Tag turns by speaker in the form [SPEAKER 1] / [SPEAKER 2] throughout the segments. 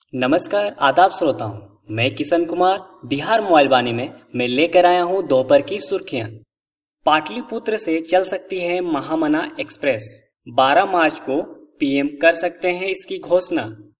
[SPEAKER 1] नमस्कार आदाब श्रोताओं, मैं किशन कुमार बिहार मोबाइल वाणी में मैं लेकर आया हूं दोपहर की सुर्खियां। पाटलिपुत्र से चल सकती है महामना एक्सप्रेस, 12 मार्च को पीएम कर सकते हैं इसकी घोषणा।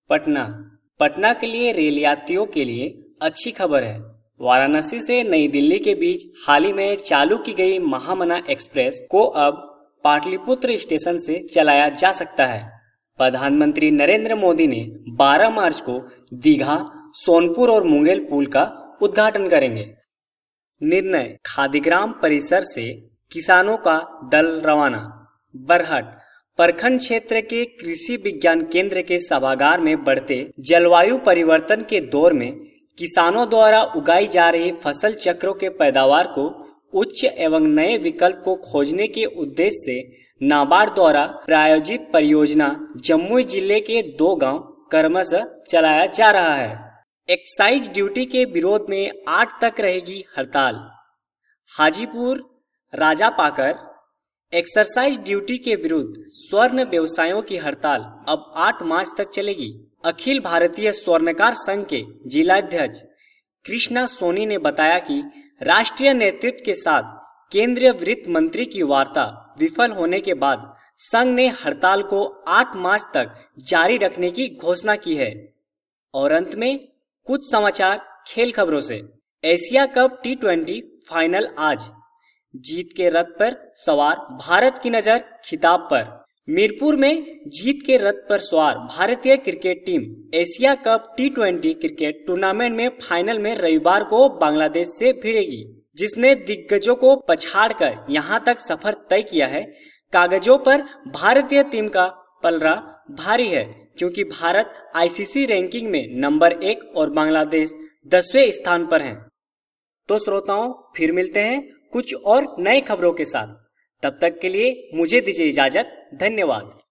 [SPEAKER 1] पटना के लिए रेल यात्रियों के लिए अच्छी खबर है। वाराणसी से नई दिल्ली के बीच हाल ही में चालू की गई महामना एक्सप्रेस को अब पाटलिपुत्र स्टेशन से चलाया जा सकता है। प्रधानमंत्री नरेंद्र मोदी ने 12 मार्च को दीघा, सोनपुर और मुंगेर पुल का उद्घाटन करेंगे। निर्णय, खादीग्राम परिसर से किसानों का दल रवाना। बरहट, प्रखंड क्षेत्र के कृषि विज्ञान केंद्र के सभागार में बढ़ते जलवायु परिवर्तन के दौर में किसानों द्वारा उगाई जा रही फसल चक्रों के पैदावार को उच्च एवं नए विकल्प को खोजने के उद्देश्य से नाबार्ड द्वारा प्रायोजित परियोजना जमुई जिले के 2 गांव क्रमशः चलाया जा रहा है। एक्साइज ड्यूटी के विरोध में 8 तक रहेगी हड़ताल। हाजीपुर राजापाकर, एक्सरसाइज ड्यूटी के विरुद्ध स्वर्ण व्यवसायों की हड़ताल अब 8 मार्च तक चलेगी। अखिल भारतीय स्वर्णकार संघ के जिलाध्यक्ष कृष्णा सोनी ने बताया कि राष्ट्रीय नेतृत्व के साथ केंद्रीय वित्त मंत्री की वार्ता विफल होने के बाद संघ ने हड़ताल को 8 मार्च तक जारी रखने की घोषणा की है। और अंत में कुछ समाचार खेल खबरों से। एशिया कप T20 फाइनल आज। जीत के रथ पर सवार भारत की नजर खिताब पर। मीरपुर में जीत के रथ पर सवार भारतीय cricket team Asia cup T20 cricket tournament में फाइनल में रविवार को बांग्लादेश से भिड़ेगी, जिसने दिग्गजों को पछाड़कर यहां तक सफर तय किया है। कागजों पर भारतीय टीम का पलड़ा भारी है, क्योंकि भारत ICC रैंकिंग में नंबर 1 और बांग्लादेश 10वें स्थान पर है। तो श्रोताओं, फिर मिलते हैं कुछ और नए खबरों के साथ। तब तक के लिए मुझे दीजिए इजाजत। धन्यवाद।